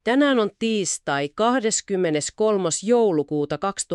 Tänään on tiistai 23. joulukuuta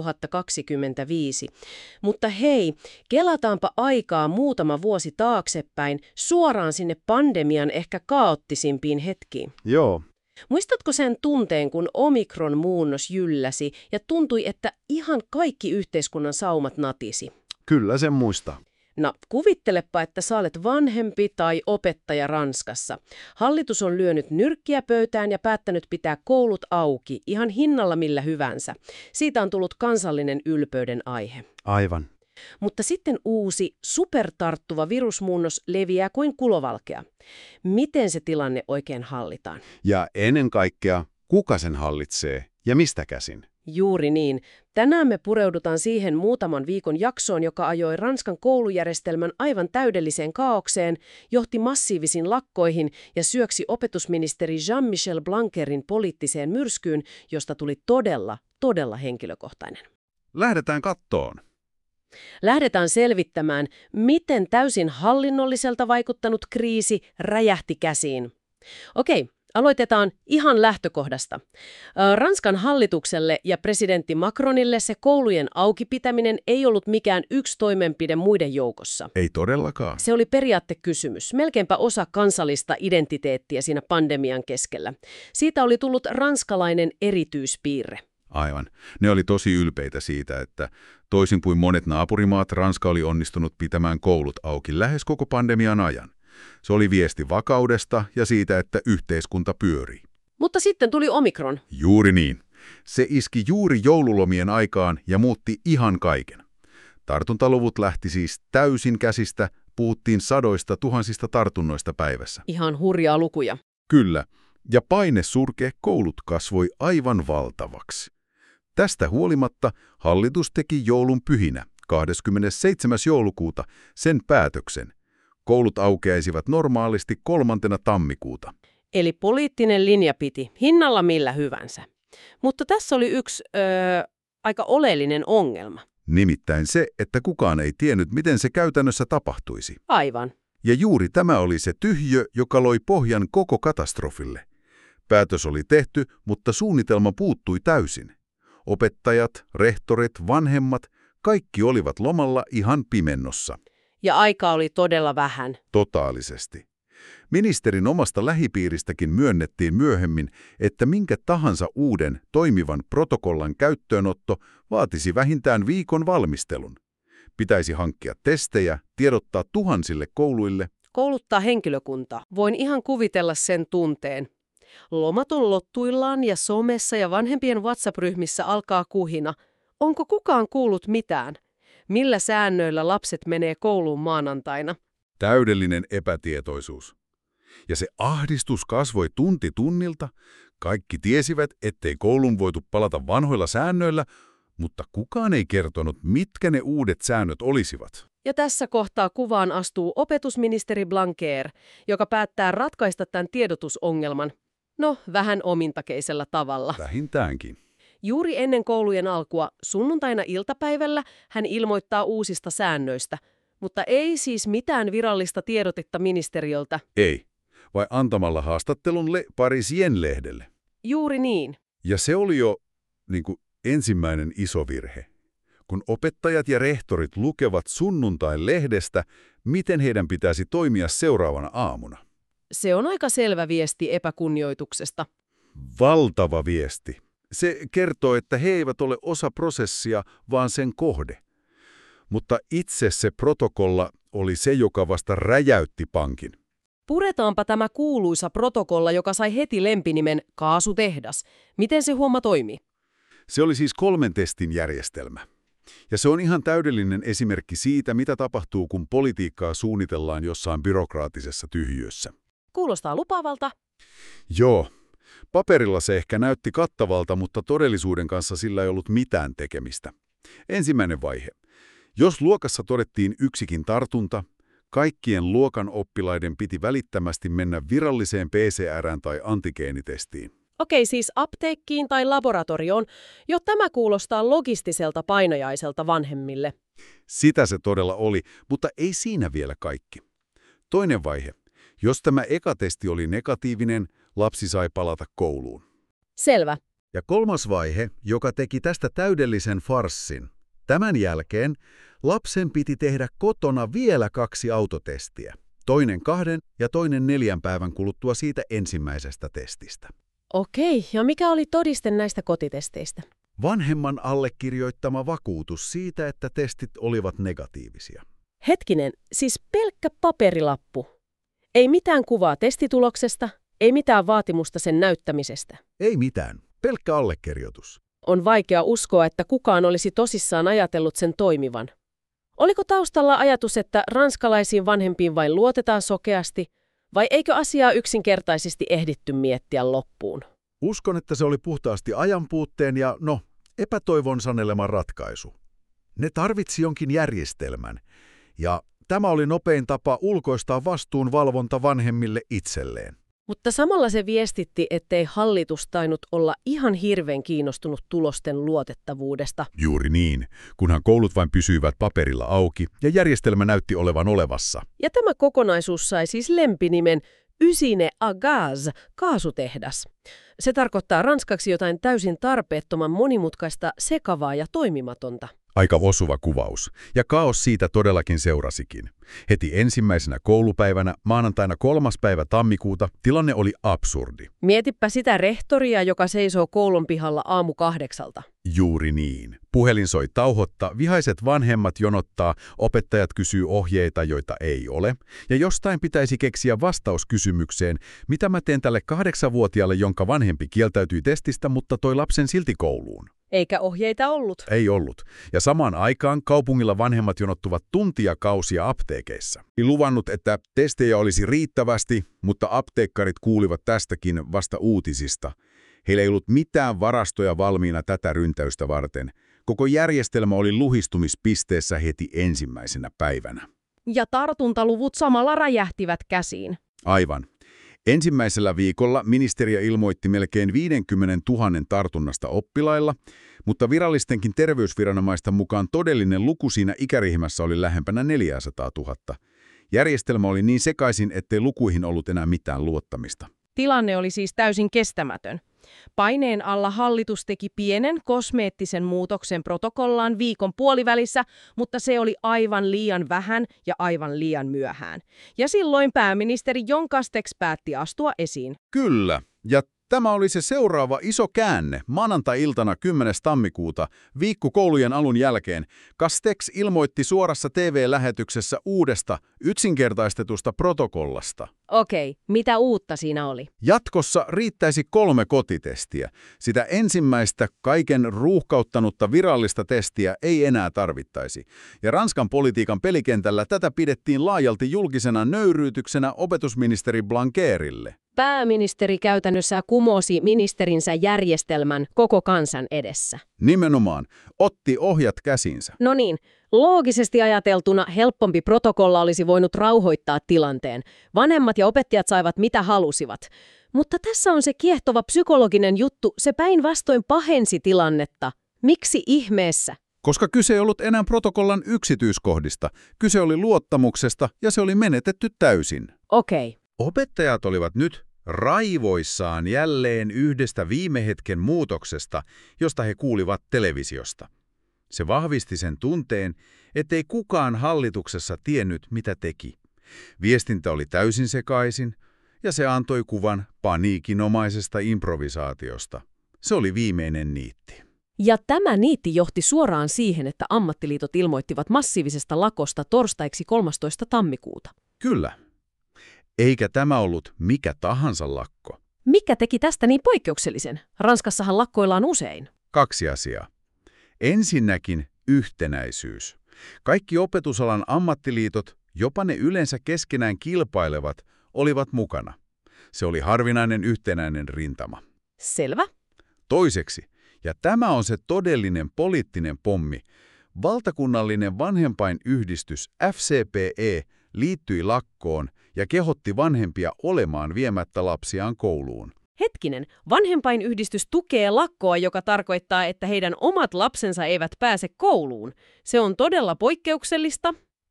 2025. Mutta hei, kelataanpa aikaa muutama vuosi taaksepäin suoraan sinne pandemian ehkä kaoottisimpiin hetkiin. Joo, Muistatko sen tunteen, kun Omikron-muunnos jylläsi ja tuntui, että ihan kaikki yhteiskunnan saumat natisi? kyllä sen muistaa. No, kuvittelepa, että sä olet vanhempi tai opettaja Ranskassa. Hallitus on lyönyt nyrkkiä pöytään ja päättänyt pitää koulut auki ihan hinnalla millä hyvänsä. Siitä on tullut kansallinen ylpeyden aihe. Aivan. Mutta sitten uusi, supertarttuva virusmuunnos leviää kuin kulovalkea. Miten se tilanne oikein hallitaan? Ja ennen kaikkea, kuka sen hallitsee ja mistä käsin? Juuri niin. Tänään me pureudutaan siihen muutaman viikon jaksoon, joka ajoi Ranskan koulujärjestelmän aivan täydelliseen kaaukseen, johti massiivisiin lakkoihin ja syöksi opetusministeri Jean-Michel Blanquerin poliittiseen myrskyyn, josta tuli todella henkilökohtainen. Lähdetään kattoon. Lähdetään selvittämään, miten täysin hallinnolliselta vaikuttanut kriisi räjähti käsiin. Okei. Aloitetaan ihan lähtökohdasta. Ranskan hallitukselle ja presidentti Macronille se koulujen auki pitäminen ei ollut mikään yksi toimenpide muiden joukossa. Ei todellakaan. Se oli periaatekysymys, melkeinpä osa kansallista identiteettiä siinä pandemian keskellä. Siitä oli tullut ranskalainen erityispiirre. Aivan. Ne oli tosi ylpeitä siitä, että toisin kuin monet naapurimaat, Ranska oli onnistunut pitämään koulut auki lähes koko pandemian ajan. Se oli viesti vakaudesta ja siitä, että yhteiskunta pyörii. Mutta sitten tuli Omikron. Juuri niin. Se iski juuri joululomien aikaan ja muutti ihan kaiken. Tartuntaluvut lähti siis täysin käsistä, puhuttiin sadoista tuhansista tartunnoista päivässä. Ihan hurjaa lukuja. Kyllä, ja paine surkea koulut kasvoi aivan valtavaksi. Tästä huolimatta hallitus teki joulun pyhinä 27. joulukuuta sen päätöksen. Koulut aukeaisivat normaalisti 3. tammikuuta. Eli poliittinen linja piti, hinnalla millä hyvänsä. Mutta tässä oli yksi aika oleellinen ongelma. Nimittäin se, että kukaan ei tiennyt, miten se käytännössä tapahtuisi. Aivan. Ja juuri tämä oli se tyhjö, joka loi pohjan koko katastrofille. Päätös oli tehty, mutta suunnitelma puuttui täysin. Opettajat, rehtorit, vanhemmat, kaikki olivat lomalla ihan pimennossa. Ja aikaa oli todella vähän. Totaalisesti. Ministerin omasta lähipiiristäkin myönnettiin myöhemmin, että minkä tahansa uuden toimivan protokollan käyttöönotto vaatisi vähintään viikon valmistelun. Pitäisi hankkia testejä, tiedottaa tuhansille kouluille. Kouluttaa henkilökuntaa. Voin ihan kuvitella sen tunteen. Lomat on lottuillaan ja somessa ja vanhempien WhatsApp-ryhmissä alkaa kuhina. Onko kukaan kuullut mitään? Millä säännöillä lapset menee kouluun maanantaina? Täydellinen epätietoisuus. Ja se ahdistus kasvoi tunti tunnilta. Kaikki tiesivät, ettei koulun voitu palata vanhoilla säännöillä, mutta kukaan ei kertonut, mitkä ne uudet säännöt olisivat. Ja tässä kohtaa kuvaan astuu opetusministeri Blanquer, joka päättää ratkaista tämän tiedotusongelman. No, vähän omintakeisella tavalla. Vähintäänkin. Juuri ennen koulujen alkua, sunnuntaina iltapäivällä, hän ilmoittaa uusista säännöistä, mutta ei siis mitään virallista tiedotetta ministeriöltä. Ei, vai antamalla haastattelun Parisien-lehdelle. Juuri niin. Ja se oli jo ensimmäinen iso virhe. Kun opettajat ja rehtorit lukevat sunnuntain-lehdestä, miten heidän pitäisi toimia seuraavana aamuna. Se on aika selvä viesti epäkunnioituksesta. Valtava viesti. Se kertoo, että he eivät ole osa prosessia, vaan sen kohde. Mutta itse se protokolla oli se, joka vasta räjäytti pankin. Puretaanpa tämä kuuluisa protokolla, joka sai heti lempinimen kaasutehdas. Miten se homma toimi? Se oli siis 3 testin järjestelmä. Ja se on ihan täydellinen esimerkki siitä, mitä tapahtuu, kun politiikkaa suunnitellaan jossain byrokraattisessa tyhjiössä. Kuulostaa lupaavalta. Joo. Paperilla se ehkä näytti kattavalta, mutta todellisuuden kanssa sillä ei ollut mitään tekemistä. Ensimmäinen vaihe. Jos luokassa todettiin yksikin tartunta, kaikkien luokan oppilaiden piti välittömästi mennä viralliseen PCR:ään tai antigeenitestiin. Okei, siis apteekkiin tai laboratorioon. Jo tämä kuulostaa logistiselta painajaiselta vanhemmille. Sitä se todella oli, mutta ei siinä vielä kaikki. Toinen vaihe. Jos tämä eka testi oli negatiivinen, lapsi sai palata kouluun. Selvä. Ja kolmas vaihe, joka teki tästä täydellisen farssin. Tämän jälkeen lapsen piti tehdä kotona vielä 2 autotestiä. Toinen 2 ja toinen 4 päivän kuluttua siitä ensimmäisestä testistä. Okei, ja mikä oli todiste näistä kotitesteistä? Vanhemman allekirjoittama vakuutus siitä, että testit olivat negatiivisia. Hetkinen, siis pelkkä paperilappu. Ei mitään kuvaa testituloksesta, ei mitään vaatimusta sen näyttämisestä. Ei mitään, pelkkä allekirjoitus. On vaikea uskoa, että kukaan olisi tosissaan ajatellut sen toimivan. Oliko taustalla ajatus, että ranskalaisiin vanhempiin vain luotetaan sokeasti, vai eikö asiaa yksinkertaisesti ehditty miettiä loppuun? Uskon, että se oli puhtaasti ajanpuutteen ja, epätoivon sanelema ratkaisu. Ne tarvitsi jonkin järjestelmän, ja tämä oli nopein tapa ulkoistaa vastuunvalvonta vanhemmille itselleen. Mutta samalla se viestitti, ettei hallitus tainnut olla ihan hirveän kiinnostunut tulosten luotettavuudesta. Juuri niin, kunhan koulut vain pysyivät paperilla auki ja järjestelmä näytti olevan olevassa. Ja tämä kokonaisuus sai siis lempinimen Usine à gaz, kaasutehdas. Se tarkoittaa ranskaksi jotain täysin tarpeettoman monimutkaista, sekavaa ja toimimatonta. Aika osuva kuvaus, ja kaos siitä todellakin seurasikin. Heti ensimmäisenä koulupäivänä, maanantaina 3. päivä tammikuuta, tilanne oli absurdi. Mietipä sitä rehtoria, joka seisoo koulun pihalla aamu 8. Juuri niin. Puhelin soi tauhotta, vihaiset vanhemmat jonottaa, opettajat kysyy ohjeita, joita ei ole, ja jostain pitäisi keksiä vastaus kysymykseen, mitä mä teen tälle 8-vuotiaalle, jonka vanhempi kieltäytyi testistä, mutta toi lapsen silti kouluun. Eikä ohjeita ollut. Ei ollut. Ja samaan aikaan kaupungilla vanhemmat jonottuvat tuntijakausia apteekeissa. Luvannut, että testejä olisi riittävästi, mutta apteekkarit kuulivat tästäkin vasta uutisista. Heillä ei ollut mitään varastoja valmiina tätä ryntäystä varten. Koko järjestelmä oli luhistumispisteessä heti ensimmäisenä päivänä. Ja tartuntaluvut samalla räjähtivät käsiin. Aivan. Ensimmäisellä viikolla ministeriö ilmoitti melkein 50 000 tartunnasta oppilailla, mutta virallistenkin terveysviranomaisten mukaan todellinen luku siinä ikäryhmässä oli lähempänä 400 000. Järjestelmä oli niin sekaisin, ettei lukuihin ollut enää mitään luottamista. Tilanne oli siis täysin kestämätön. Paineen alla hallitus teki pienen kosmeettisen muutoksen protokollaan viikon puolivälissä, mutta se oli aivan liian vähän ja aivan liian myöhään. Ja silloin pääministeri Jon Castex päätti astua esiin. Kyllä, ja tämä oli se seuraava iso käänne. Maanantai-iltana 10. tammikuuta, viikko koulujen alun jälkeen, Castex ilmoitti suorassa TV-lähetyksessä uudesta, yksinkertaistetusta protokollasta. Okei, mitä uutta siinä oli? Jatkossa riittäisi 3 kotitestiä. Sitä ensimmäistä kaiken ruuhkauttanutta virallista testiä ei enää tarvittaisi. Ja Ranskan politiikan pelikentällä tätä pidettiin laajalti julkisena nöyryytyksenä opetusministeri Blanquerille. Pääministeri käytännössä kumosi ministerinsä järjestelmän koko kansan edessä. Nimenomaan, otti ohjat käsinsä. No niin, loogisesti ajateltuna helpompi protokolla olisi voinut rauhoittaa tilanteen. Vanhemmat ja opettajat saivat mitä halusivat. Mutta tässä on se kiehtova psykologinen juttu, se päinvastoin pahensi tilannetta. Miksi ihmeessä? Koska kyse ei ollut enää protokollan yksityiskohdista, kyse oli luottamuksesta ja se oli menetetty täysin. Okei. Opettajat olivat nyt raivoissaan jälleen yhdestä viime hetken muutoksesta, josta he kuulivat televisiosta. Se vahvisti sen tunteen, ettei kukaan hallituksessa tiennyt, mitä teki. Viestintä oli täysin sekaisin, ja se antoi kuvan paniikinomaisesta improvisaatiosta. Se oli viimeinen niitti. Ja tämä niitti johti suoraan siihen, että ammattiliitot ilmoittivat massiivisesta lakosta torstaiksi 13. tammikuuta. Kyllä. Eikä tämä ollut mikä tahansa lakko. Mikä teki tästä niin poikkeuksellisen? Ranskassahan lakkoillaan usein. 2 asiaa. Ensinnäkin yhtenäisyys. Kaikki opetusalan ammattiliitot, jopa ne yleensä keskenään kilpailevat, olivat mukana. Se oli harvinainen yhtenäinen rintama. Selvä. Toiseksi, ja tämä on se todellinen poliittinen pommi, valtakunnallinen vanhempainyhdistys FCPE liittyi lakkoon ja kehotti vanhempia olemaan viemättä lapsiaan kouluun. Hetkinen, vanhempainyhdistys tukee lakkoa, joka tarkoittaa, että heidän omat lapsensa eivät pääse kouluun. Se on todella poikkeuksellista.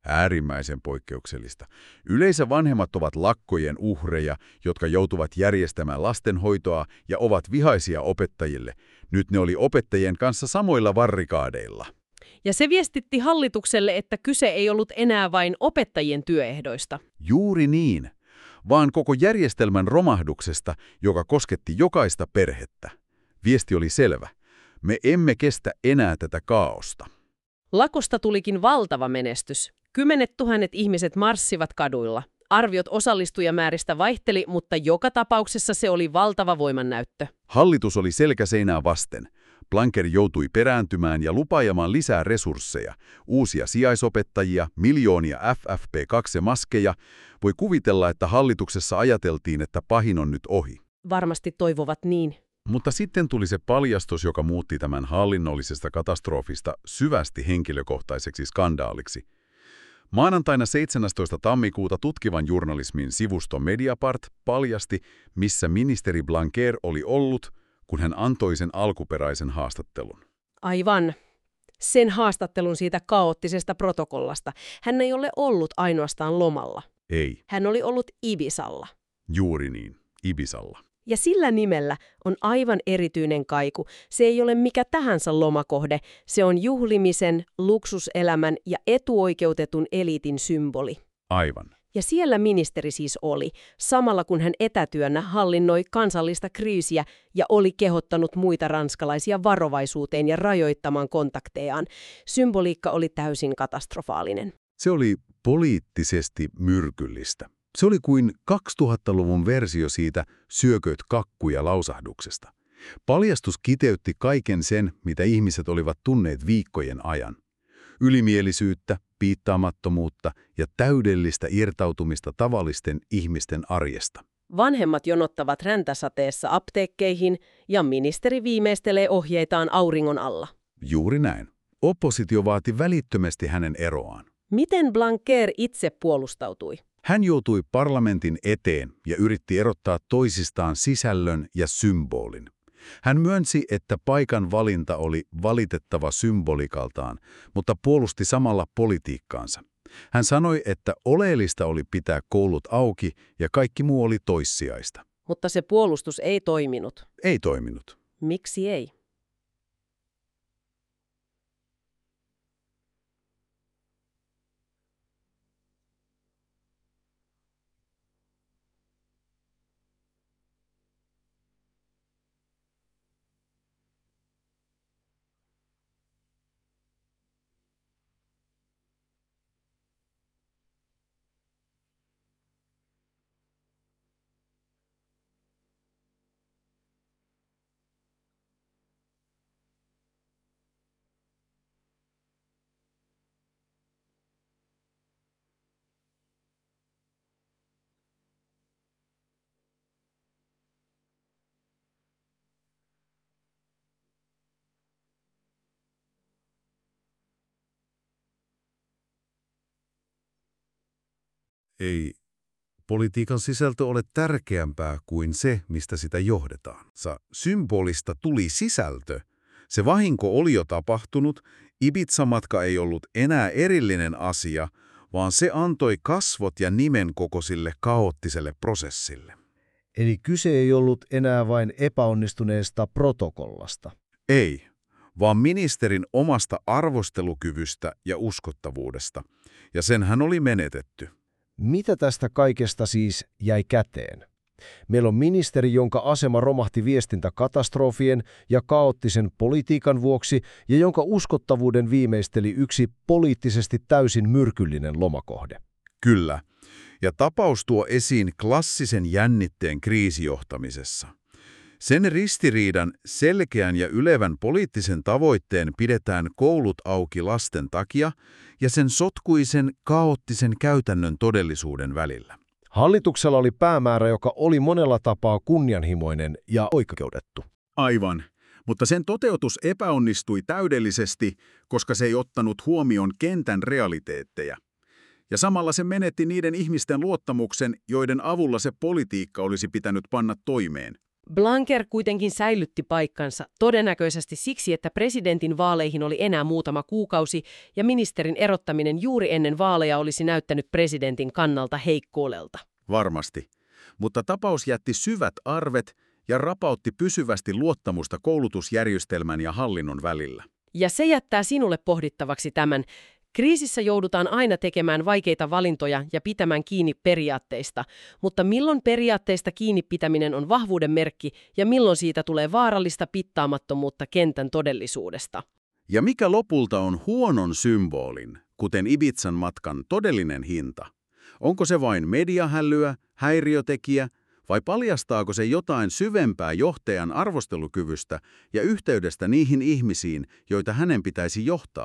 Äärimmäisen poikkeuksellista. Yleensä vanhemmat ovat lakkojen uhreja, jotka joutuvat järjestämään lastenhoitoa ja ovat vihaisia opettajille. Nyt ne oli opettajien kanssa samoilla barrikaadeilla. Ja se viestitti hallitukselle, että kyse ei ollut enää vain opettajien työehdoista. Juuri niin, vaan koko järjestelmän romahduksesta, joka kosketti jokaista perhettä. Viesti oli selvä. Me emme kestä enää tätä kaaosta. Lakosta tulikin valtava menestys. 10 000 ihmiset marssivat kaduilla. Arviot osallistujamääristä vaihteli, mutta joka tapauksessa se oli valtava voimannäyttö. Hallitus oli selkäseinää vasten. Blanquer joutui perääntymään ja lupaajamaan lisää resursseja, uusia sijaisopettajia, miljoonia FFP2-maskeja. Voi kuvitella, että hallituksessa ajateltiin, että pahin on nyt ohi. Varmasti toivovat niin. Mutta sitten tuli se paljastus, joka muutti tämän hallinnollisesta katastrofista syvästi henkilökohtaiseksi skandaaliksi. Maanantaina 17. tammikuuta tutkivan journalismin sivusto Mediapart paljasti, missä ministeri Blanquer oli ollut, kun hän antoi sen alkuperäisen haastattelun. Aivan. Sen haastattelun siitä kaoottisesta protokollasta. Hän ei ole ollut ainoastaan lomalla. Ei. Hän oli ollut Ibizalla. Juuri niin, Ibizalla. Ja sillä nimellä on aivan erityinen kaiku. Se ei ole mikä tahansa lomakohde. Se on juhlimisen, luksuselämän ja etuoikeutetun eliitin symboli. Aivan. Ja siellä ministeri siis oli, samalla kun hän etätyönä hallinnoi kansallista kriisiä ja oli kehottanut muita ranskalaisia varovaisuuteen ja rajoittamaan kontaktejaan. Symboliikka oli täysin katastrofaalinen. Se oli poliittisesti myrkyllistä. Se oli kuin 2000-luvun versio siitä syököt kakkuja -lausahduksesta. Paljastus kiteytti kaiken sen, mitä ihmiset olivat tunneet viikkojen ajan. Ylimielisyyttä, piittaamattomuutta ja täydellistä irtautumista tavallisten ihmisten arjesta. Vanhemmat jonottavat räntäsateessa apteekkeihin ja ministeri viimeistelee ohjeitaan auringon alla. Juuri näin. Oppositio vaati välittömästi hänen eroaan. Miten Blanquer itse puolustautui? Hän joutui parlamentin eteen ja yritti erottaa toisistaan sisällön ja symbolin. Hän myönsi, että paikan valinta oli valitettava symbolikaltaan, mutta puolusti samalla politiikkaansa. Hän sanoi, että oleellista oli pitää koulut auki ja kaikki muu oli toissijaista. Mutta se puolustus ei toiminut. Ei toiminut. Miksi ei? Ei politiikan sisältö ole tärkeämpää kuin se, mistä sitä johdetaan. Symbolista tuli sisältö. Se vahinko oli jo tapahtunut, Ibiza-matka ei ollut enää erillinen asia, vaan se antoi kasvot ja nimen koko sille kaoottiselle prosessille. Eli kyse ei ollut enää vain epäonnistuneesta protokollasta. Ei, vaan ministerin omasta arvostelukyvystä ja uskottavuudesta, ja sen hän oli menetetty. Mitä tästä kaikesta siis jäi käteen? Meillä on ministeri, jonka asema romahti viestintäkatastrofien ja kaoottisen politiikan vuoksi ja jonka uskottavuuden viimeisteli yksi poliittisesti täysin myrkyllinen lomakohde. Kyllä, ja tapaus tuo esiin klassisen jännitteen kriisijohtamisessa. Sen ristiriidan, selkeän ja ylevän poliittisen tavoitteen pidetään koulut auki lasten takia ja sen sotkuisen, kaoottisen käytännön todellisuuden välillä. Hallituksella oli päämäärä, joka oli monella tapaa kunnianhimoinen ja oikeutettu. Aivan, mutta sen toteutus epäonnistui täydellisesti, koska se ei ottanut huomioon kentän realiteetteja. Ja samalla se menetti niiden ihmisten luottamuksen, joiden avulla se politiikka olisi pitänyt panna toimeen. Blanquer kuitenkin säilytti paikkansa, todennäköisesti siksi, että presidentin vaaleihin oli enää muutama kuukausi, ja ministerin erottaminen juuri ennen vaaleja olisi näyttänyt presidentin kannalta heikkoudelta. Varmasti. Mutta tapaus jätti syvät arvet ja rapautti pysyvästi luottamusta koulutusjärjestelmän ja hallinnon välillä. Ja se jättää sinulle pohdittavaksi tämän. Kriisissä joudutaan aina tekemään vaikeita valintoja ja pitämään kiinni periaatteista, mutta milloin periaatteista kiinni pitäminen on vahvuuden merkki ja milloin siitä tulee vaarallista pittaamattomuutta kentän todellisuudesta? Ja mikä lopulta on huonon symbolin, kuten Ibizan matkan todellinen hinta? Onko se vain mediahällyä, häiriötekijä, vai paljastaako se jotain syvempää johtajan arvostelukyvystä ja yhteydestä niihin ihmisiin, joita hänen pitäisi johtaa?